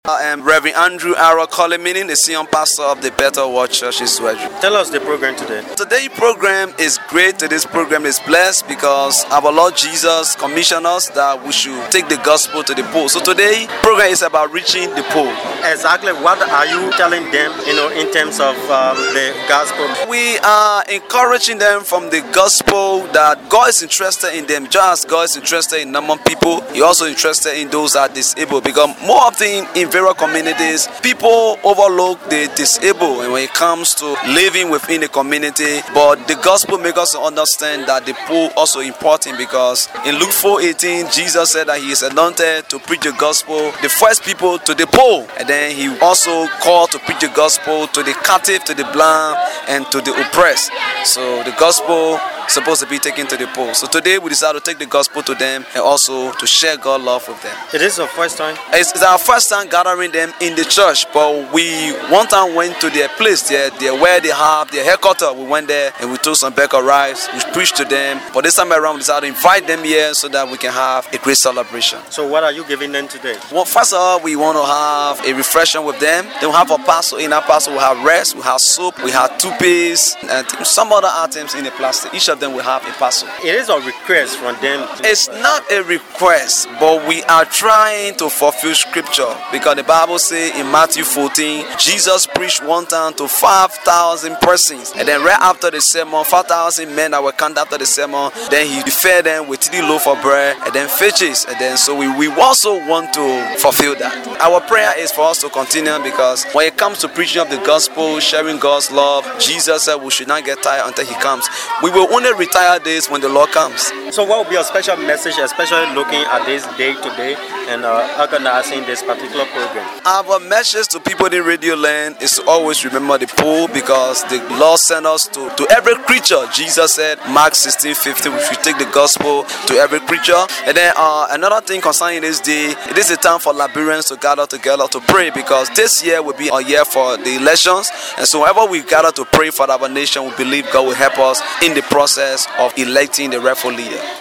I am Reverend Andrew Arrow Colimini, the senior pastor of the Better World Church in Sweden. Tell us the program today. Today's program is great. Today's program is blessed because our Lord Jesus commissioned us that we should take the gospel to the poor. So today's program is about reaching the poor. Exactly. What are you telling them, in terms of the gospel? We are encouraging them from the gospel that God is interested in them. Just as God is interested in normal people, He also interested in those that are disabled. Because more often in various communities, people overlook the disabled and when it comes to living within the community. But the gospel makes us understand that the poor also important, because in Luke 4:18, Jesus said that He is anointed to preach the gospel, the first people to the poor, and then He also called to preach the gospel to the captive, to the blind, and to the oppressed. So the gospel is supposed to be taken to the poor. So today we decided to take the gospel to them and also to share God's love with them. It is our first time. It's our first time gathering them in the church, but we one time went to their place, there where they have their headquarters. We went there and we took some bacon rice, we preached to them. But this time around we decided to invite them here so that we can have a great celebration. So what are you giving them today? Well, first of all, we want to have a refreshment with them. Then we have a parcel. In our parcel we have rice, we have soup, we have toothpaste, and some other items in the plastic. Each of them will have a parcel. It is a request from them. It's not a request, but we are trying to fulfill scripture, because the Bible says in Matthew 14, Jesus preached one time to 5,000 persons, and then right after the sermon, 5,000 men that were counted after the sermon, then He fed them with 3 loaves of bread and then fishes, and then so we also want to fulfill that. Our prayer is for us to continue, because when it comes to preaching of the gospel, sharing God's love, Jesus said we should not get tired until He comes. We will only retire this when the Lord comes. So what will be a special message, especially looking at this day today and organizing this particular program? Our message to people in Radio Land is to always remember the poor, because the Lord sent us to every creature. Jesus said, Mark 16:50, we should take the gospel to every creature. And then another thing concerning this day, it is a time for Liberians to gather together to pray, because this year will be a year for the elections. And so whenever we gather to pray for our nation, we believe God will help us in the process of electing the rightful leader.